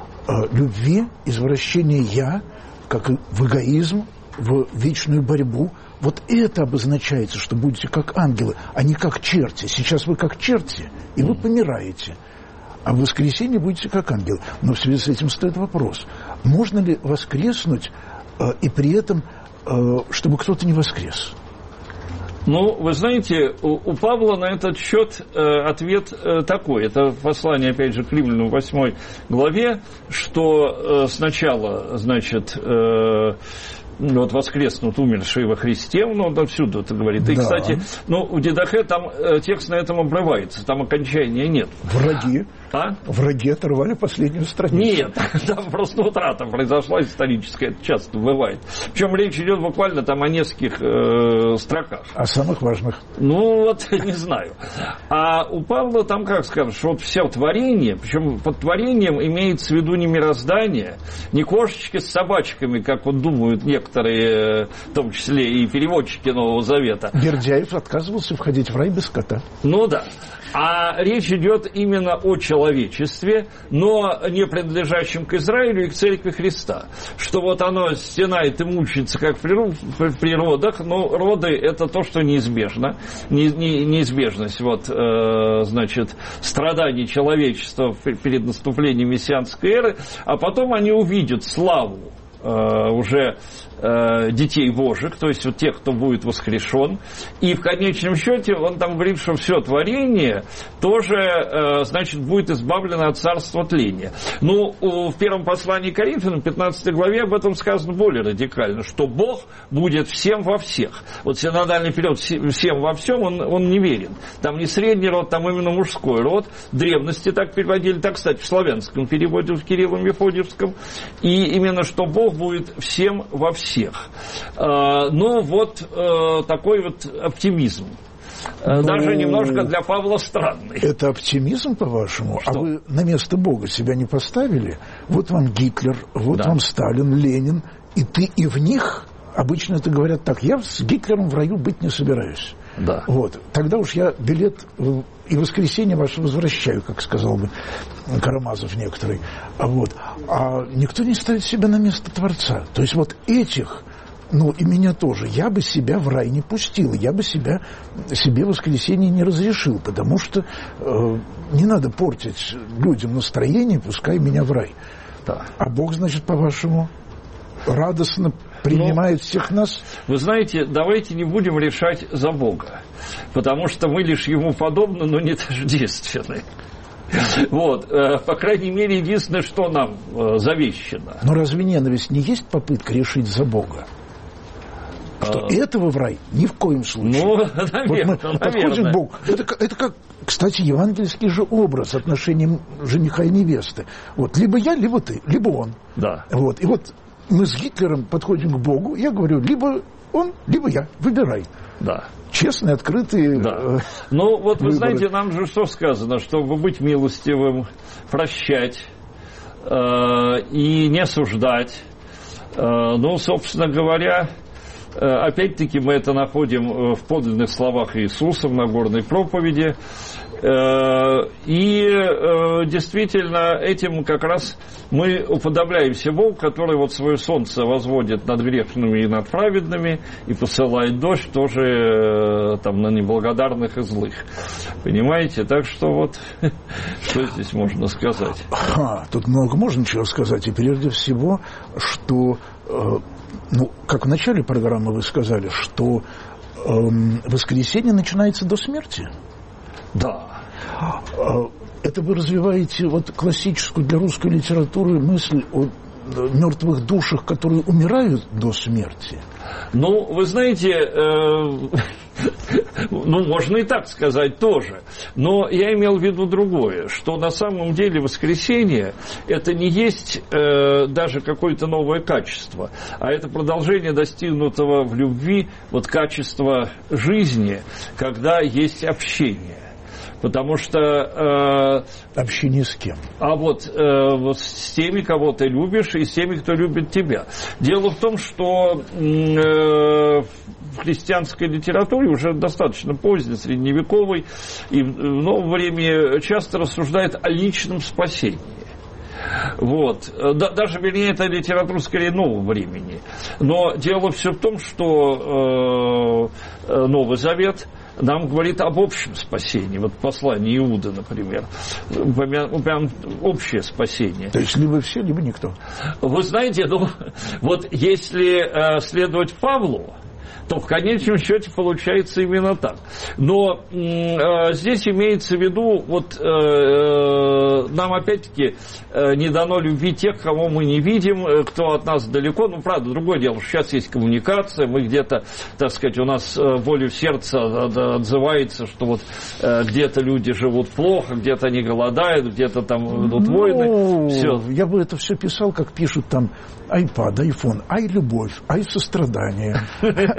любви, извращения «я», как и в эгоизм, в вечную борьбу. Вот это обозначается, что будете как ангелы, а не как черти. Сейчас вы как черти, и вы помираете. А в воскресенье будете как ангелы. Но в связи с этим стоит вопрос. Можно ли воскреснуть, и при этом, чтобы кто-то не воскрес? Ну, вы знаете, у Павла на этот счет ответ такой. Это послание, опять же, к Римлянам в 8 главе, что сначала, значит, вот воскреснут умершие во Христе, ну, он отсюда это говорит. И, кстати, ну, у Дидахе там текст на этом обрывается, там окончания нет. Враги? Враги оторвали последнюю страницу. Нет, там просто утрата произошла историческая, это часто бывает. Причем речь идет буквально там о нескольких строках. О самых важных. Ну, вот, не знаю. А у Павла там, как скажешь, что вот все творение, причем под творением имеется в виду не мироздание, не кошечки с собачками, как вот думают некоторые, некоторые, в том числе и переводчики Нового Завета. Бердяев отказывался входить в рай без скота. Ну да. А речь идет именно о человечестве, но не принадлежащем к Израилю и к церкви Христа. Что вот оно стенает и мучается, как в природах, но роды – это то, что неизбежно. Неизбежность значит, страданий человечества перед наступлением мессианской эры, а потом они увидят славу уже детей Божьих, то есть вот тех, кто будет воскрешен. И в конечном счете он там говорит, что все творение тоже, значит, будет избавлено от царства тления. Ну, в первом послании к Коринфянам, 15 главе, об этом сказано более радикально, что Бог будет всем во всех. Вот синодальный период «всем во всем» он не верен. Там не средний род, там именно мужской род. В древности так переводили, так, кстати, в славянском переводе, в Кирилло-Мефодиевском. И именно, что Бог будет всем во всех. Ну, вот такой вот оптимизм. Даже немножко для Павла странный. Это оптимизм, по-вашему? Что? А вы на место Бога себя не поставили? Вот вам Гитлер, вот вам Сталин, Ленин, и ты и в них... Обычно это говорят так: я с Гитлером в раю быть не собираюсь. Да. Вот. Тогда уж я билет и воскресенье ваше возвращаю, как сказал бы Карамазов некоторый. Вот. А никто не ставит себя на место Творца. То есть вот этих, ну и меня тоже, я бы себя в рай не пустил, я бы себе воскресенье не разрешил, потому что не надо портить людям настроение, пускай меня в рай. Да. А Бог, значит, по-вашему, радостно принимает всех нас? Вы знаете, давайте не будем решать за Бога, потому что мы лишь Ему подобны, но не тождественны. Вот, по крайней мере, единственное, что нам завещено. Но разве ненависть не есть попытка решить за Бога? Что этого в рай ни в коем случае. Ну, наверное, вот мы подходим к Богу. Это как, кстати, евангельский же образ отношений жениха и невесты. Вот, либо я, либо ты, либо он. Да. Вот, и вот мы с Гитлером подходим к Богу, я говорю, либо он, либо я, выбирай. Да. Честные, открытые. Да. Ну, вот вы знаете, нам же что сказано, чтобы быть милостивым, прощать и не осуждать. Ну, собственно говоря, опять-таки мы это находим в подлинных словах Иисуса в Нагорной проповеди. И действительно этим как раз мы уподобляемся Богу, который вот свое солнце возводит над грешными и над праведными и посылает дождь тоже там на неблагодарных и злых. Понимаете? Так что вот что здесь можно сказать? Тут много можно чего сказать. И прежде всего, что, ну, как в начале программы вы сказали, что воскресенье начинается до смерти. Да. Это вы развиваете вот классическую для русской литературы мысль о мертвых душах, которые умирают до смерти? Ну, вы знаете, ну, можно и так сказать тоже. Но я имел в виду другое, что на самом деле воскресенье это не есть даже какое-то новое качество, а это продолжение достигнутого в любви вот качества жизни, когда есть общение. Потому что... общение с кем? А вот с теми, кого ты любишь, и с теми, кто любит тебя. Дело в том, что в христианской литературе, уже достаточно поздней, средневековой, и в новом времени часто рассуждает о личном спасении. Вот. Даже, вернее, это литература скорее нового времени. Но дело все в том, что Новый Завет нам говорит об общем спасении. Вот послание Иуды, например, упомянут общее спасение. То есть либо все, либо никто. Вы знаете, ну, вот если следовать Павлу, то в конечном счете получается именно так. Но здесь имеется в виду, вот нам опять-таки не дано любви тех, кого мы не видим, кто от нас далеко. Ну, правда, другое дело, что сейчас есть коммуникация, мы где-то, так сказать, у нас болью в сердце отзывается, что вот где-то люди живут плохо, где-то они голодают, где-то там идут войны. Все. Я бы это все писал, как пишут там iPad, iPhone, ай любовь, ай сострадание,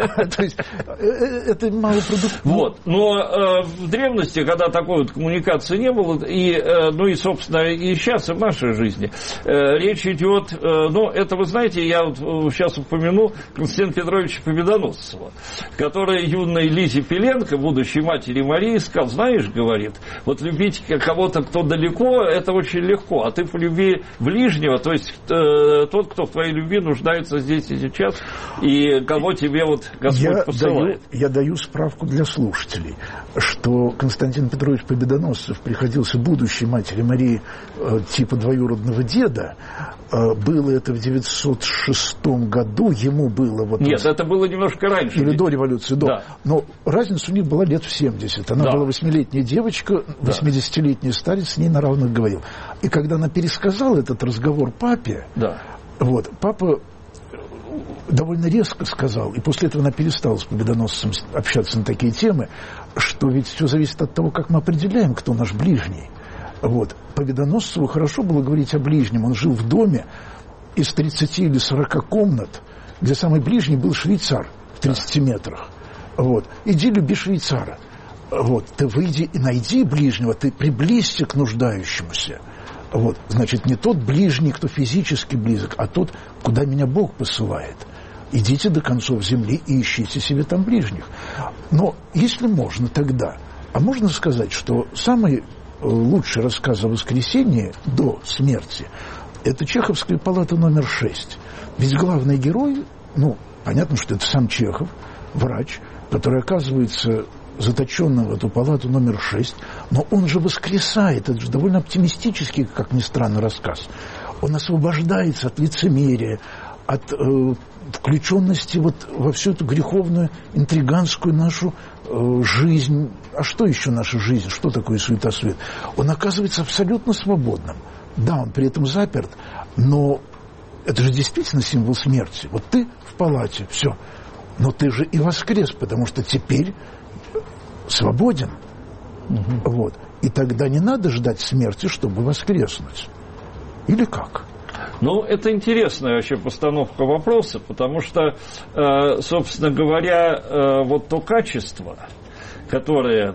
То есть это малопродуктивно. Вот. Но в древности, когда такой вот коммуникации не было, и, собственно, и сейчас, и в нашей жизни, речь идет, это, вы знаете, я вот сейчас упомяну Константина Петровича Победоносцева, который юной Лизе Пеленко, будущей матери Марии, сказал: знаешь, говорит, вот любить кого-то, кто далеко, это очень легко, а ты полюби ближнего, то есть тот, кто в твоей любви нуждается здесь и сейчас, и кого тебе вот Господь посылает. Я даю справку для слушателей, что Константин Петрович Победоносцев приходился будущей матери Марии типа двоюродного деда. Было это в 906 году, ему было... Нет, это было немножко раньше. Или до революции, до. Да. Но разница у них была лет в 70. Она была 8-летняя девочка, 80-летний старец с ней на равных говорил. И когда она пересказала этот разговор папе, папа довольно резко сказал, и после этого она перестала с Победоносцем общаться на такие темы, что ведь все зависит от того, как мы определяем, кто наш ближний. Победоносцеву хорошо было говорить о ближнем. Он жил в доме из 30 или 40 комнат, где самый ближний был швейцар в 30 метрах. Иди люби швейцара. Ты выйди и найди ближнего, ты приблизься к нуждающемуся. Значит, не тот ближний, кто физически близок, а тот, куда меня Бог посылает. Идите до концов земли и ищите себе там ближних. Но если можно, тогда... А можно сказать, что самый лучший рассказ о воскресении до смерти – это Чеховская палата номер 6. Ведь главный герой, понятно, что это сам Чехов, врач, который оказывается заточенным в эту палату номер 6, но он же воскресает, это же довольно оптимистический, как ни странно, рассказ. Он освобождается от лицемерия, от включенности во всю эту греховную, интриганскую нашу жизнь. А что еще наша жизнь? Что такое суета-свет? Он оказывается абсолютно свободным. Да, он при этом заперт, но это же действительно символ смерти. Ты в палате, все. Но ты же и воскрес, потому что теперь свободен. И тогда не надо ждать смерти, чтобы воскреснуть. Или как? Это интересная вообще постановка вопроса, потому что, собственно говоря, то качество, которое,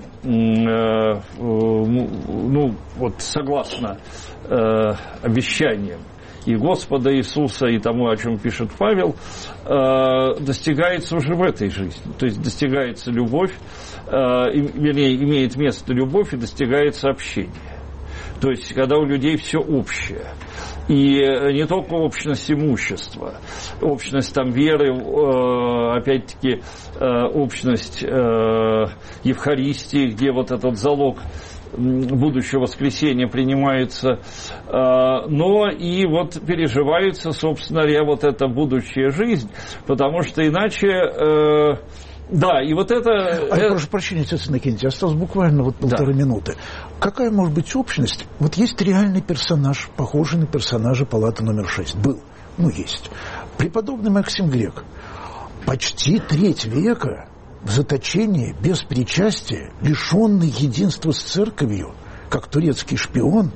согласно обещаниям и Господа Иисуса, и тому, о чем пишет Павел, достигается уже в этой жизни. То есть достигается любовь, имеет место любовь и достигается общение. То есть, когда у людей все общее. И не только общность имущества, общность веры, опять-таки, общность Евхаристии, где этот залог будущего воскресения принимается, но и переживается, собственно говоря, эта будущая жизнь, потому что иначе... Да, и это... Прошу прощения, отец Иннокентий, осталось буквально полторы минуты. Какая может быть общность? Есть реальный персонаж, похожий на персонажа палаты номер 6. Был. Есть. Преподобный Максим Грек. Почти треть века в заточении, без причастия, лишенный единства с церковью, как турецкий шпион.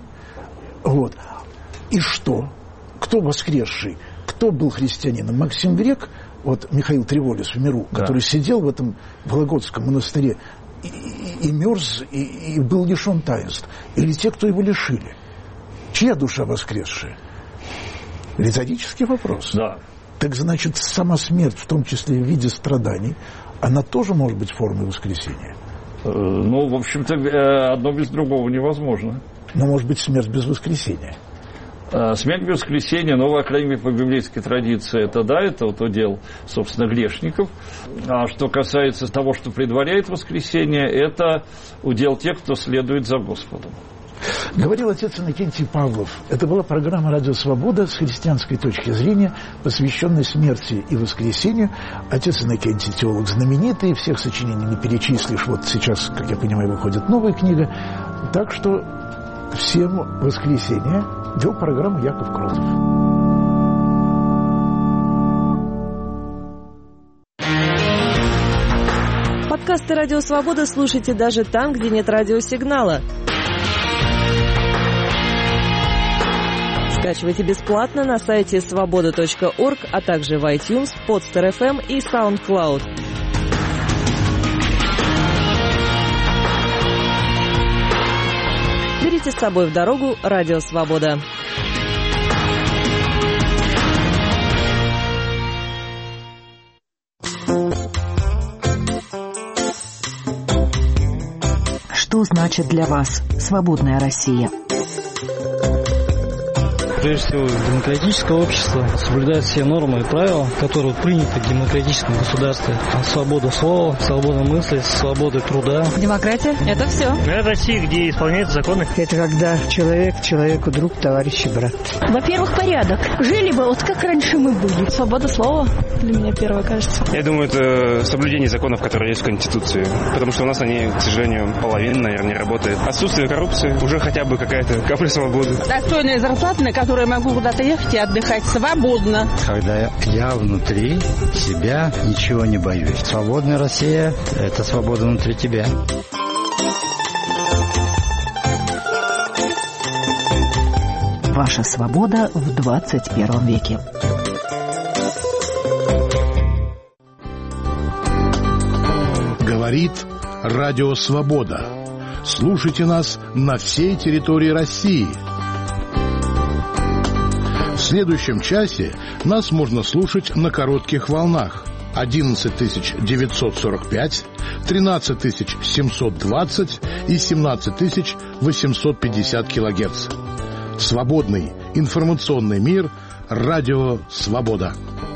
И что? Кто воскресший? Кто был христианином? Максим Грек... Михаил Треволис в миру, который сидел в этом Вологодском монастыре и мерз, и был лишен таинств. Или те, кто его лишили. Чья душа воскресшая? Риторический вопрос. Да. Так значит, сама смерть, в том числе в виде страданий, она тоже может быть формой воскресения? В общем-то, одно без другого невозможно. Но может быть смерть без воскресения? Смерть без воскресения, по крайней мере, по библейской традиции, это удел, собственно, грешников. А что касается того, что предваряет воскресение, это удел тех, кто следует за Господом. Говорил отец Иннокентий Павлов. Это была программа «Радио Свобода» с христианской точки зрения, посвященной смерти и воскресению. Отец Иннокентий теолог знаменитый, всех сочинений не перечислишь. Сейчас, как я понимаю, выходит новая книга. Так что всем воскресенья. Вел программу Яков Кротов. Подкасты «Радио Свобода» слушайте даже там, где нет радиосигнала. скачивайте бесплатно на сайте svoboda.org, а также в iTunes, Podster.fm и SoundCloud. Берите с собой в дорогу Радио Свобода. Что значит для вас свободная Россия? Прежде всего, демократическое общество соблюдает все нормы и правила, которые приняты в демократическом государстве. Свобода слова, свобода мысли, свобода труда. Демократия – это все. Это Россия, где исполняются законы. Это когда человек человеку друг, товарищ и брат. Во-первых, порядок. Жили бы, вот как раньше мы были. Свобода слова для меня первое, кажется. Я думаю, это соблюдение законов, которые есть в Конституции. Потому что у нас они, к сожалению, половина, наверное, не работает. Отсутствие коррупции, уже хотя бы какая-то капля свободы. Достойная зарплата, на которую я могу куда-то ехать и отдыхать свободно. Когда я внутри себя ничего не боюсь. Свободная Россия – это свобода внутри тебя. Ваша свобода в 21 веке. Говорит Радио Свобода. Слушайте нас на всей территории России. В следующем часе нас можно слушать на коротких волнах 11945, 13720 и 17850 килогерц. Свободный информационный мир. Радио Свобода.